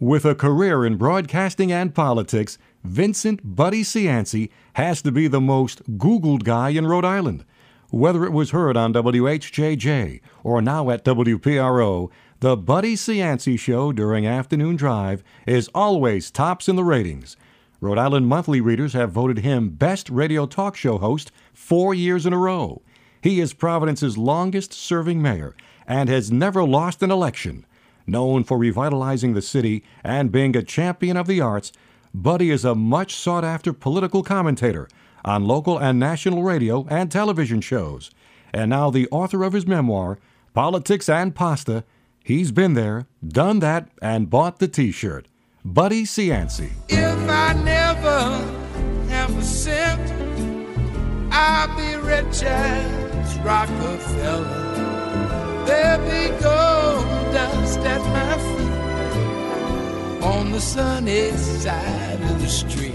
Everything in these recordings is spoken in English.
With a career in broadcasting and politics, Vincent Buddy Cianci has to be the most Googled guy in Rhode Island. Whether it was heard on WHJJ or now at WPRO, the Buddy Cianci Show during afternoon drive is always tops in the ratings. Rhode Island Monthly readers have voted him Best Radio Talk Show Host 4 years in a row. He is Providence's longest-serving mayor and has never lost an election. Known for revitalizing the city and being a champion of the arts, Buddy is a much-sought-after political commentator on local and national radio and television shows. And now the author of his memoir, Politics and Pasta, he's been there, done that, and bought the T-shirt. Buddy Cianci. If I never have a cent, I'll be rich as Rockefeller. There be gold dust at my feet on the sunny side of the street.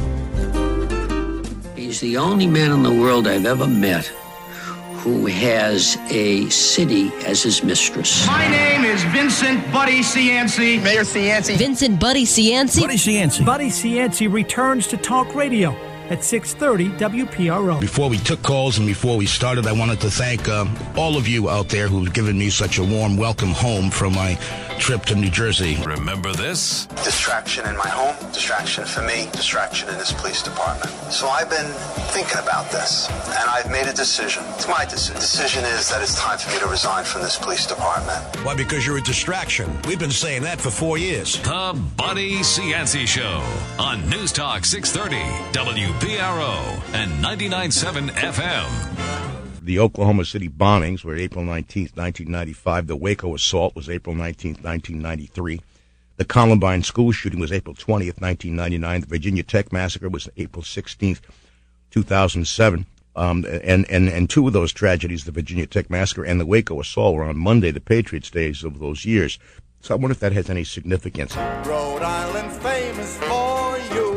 He's the only man in the world I've ever met who has a city as his mistress. My name is Vincent Buddy Cianci. Mayor Cianci. Vincent Buddy Cianci. Buddy Cianci. Buddy Cianci returns to talk radio at 6:30 WPRO. Before we took calls and before we started, I wanted to thank all of you out there who've given me such a warm welcome home from my trip to New Jersey. Remember this? Distraction in my home, distraction for me, distraction in this police department. So I've been thinking about this, and I've made a decision. It's my decision. The decision is that it's time for me to resign from this police department. Why? Because you're a distraction. We've been saying that for 4 years. The Buddy Cianci Show on News Talk 630 WPRO and 99.7 FM. The Oklahoma City bombings were April 19th, 1995. The Waco assault was April 19th, 1993. The Columbine school shooting was April 20th, 1999. The Virginia Tech massacre was April 16th, 2007. And two of those tragedies, the Virginia Tech massacre and the Waco assault, were on Monday, the Patriots' days of those years. So I wonder if that has any significance. Rhode Island famous for you.